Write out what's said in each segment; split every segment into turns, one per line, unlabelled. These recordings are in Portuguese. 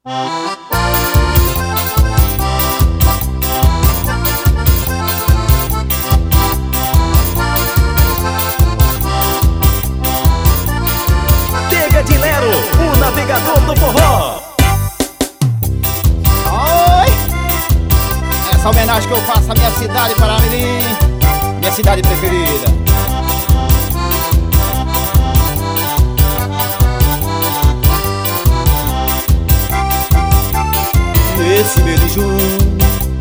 Tega de Lero, o navegador do forró.
Oi! Essa homenagem que eu faço à minha cidade, Paramirim, minha cidade preferida. Esse mês de junho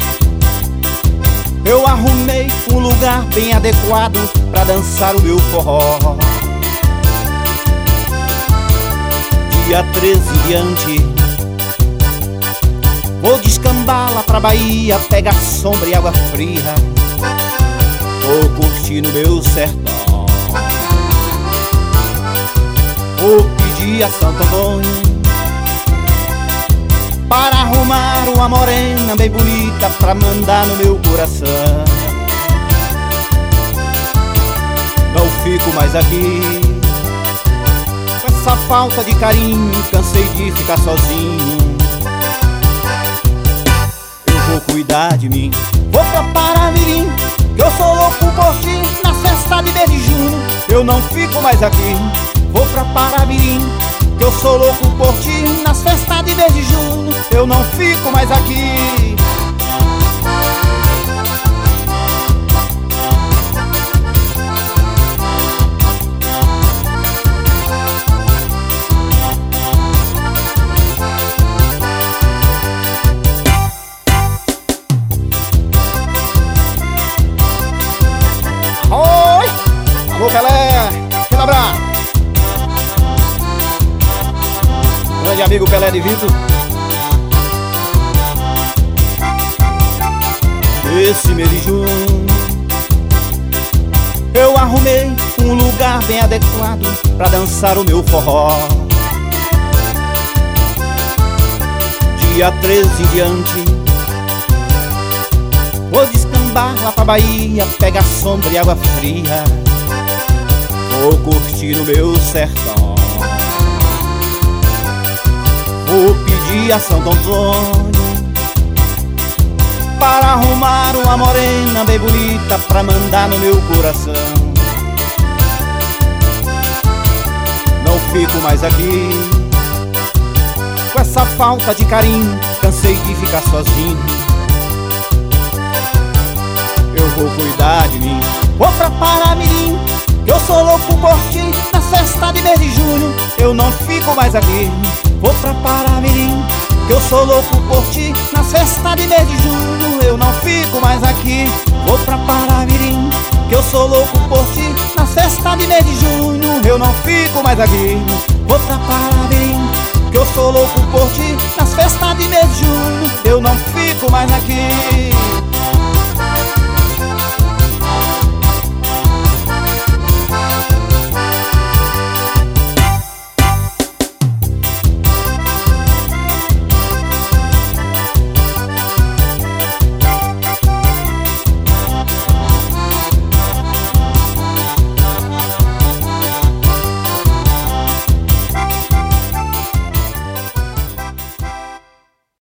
eu arrumei um lugar bem adequado pra dançar o meu forró. Dia 13 em diante vou descambar lá pra Bahia, pegar sombra e água fria, vou curtir no meu sertão. Vou pedir a Santo Antônio para arrumar uma morena bem bonita pra mandar no meu coração. Não fico mais aqui com essa falta de carinho, cansei de ficar sozinho. Eu vou cuidar de mim, vou pra Paramirim, que eu sou louco por ti, na festa de mês de junho. Eu não fico mais aqui, vou pra Paramirim, que eu sou louco por ti, nas festas de mês de junho. Eu não fico mais aqui. Oi! Alô, Pelé! Aquele abraço! Grande amigo Pelé de Vitor. Esse mês de junho eu arrumei um lugar bem adequado pra dançar o meu forró. Dia 13 em diante vou descambar lá pra Bahia, pegar sombra e água fria, vou curtir no meu sertão. Vou pedir a Santo Antônio para arrumar uma morena bem bonita pra mandar no meu coração. Não fico mais aqui com essa falta de carinho, cansei de ficar sozinho. Eu vou cuidar de mim, vou pra Paramirim, que eu sou louco por ti, na festa de mês de junho. Eu não fico mais aqui, vou pra Paramirim, que eu sou louco por ti, na festa de mês de junho. Eu não fico mais aqui, vou pra Paramirim, que eu sou louco por ti, na festa de mês de junho. Eu não fico mais aqui, vou pra Paramirim, que eu sou louco por ti, nas festas de mês de junho. Eu não fico mais aqui.